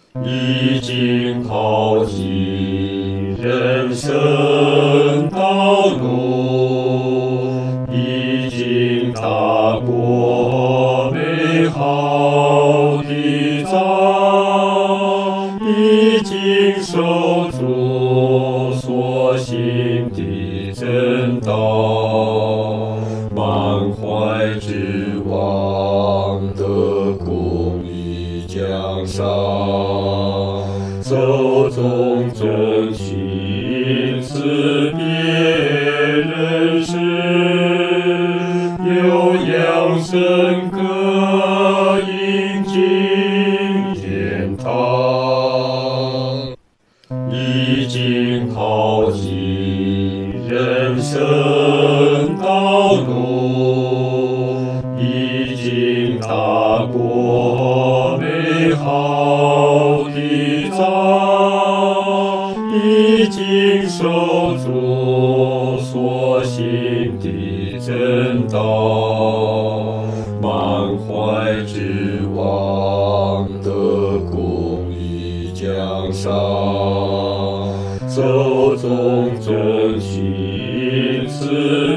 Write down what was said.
已经抛弃人生道路，已经踏过美好的仗，已经守住所信的真道，满怀指望的公义奖赏，手中真心赐别人时，有扬声歌迎进天堂，已经抛弃人生道路，已经踏过美好的仗，已经守住所信的真道，满怀指望的公义奖赏，手中真心赐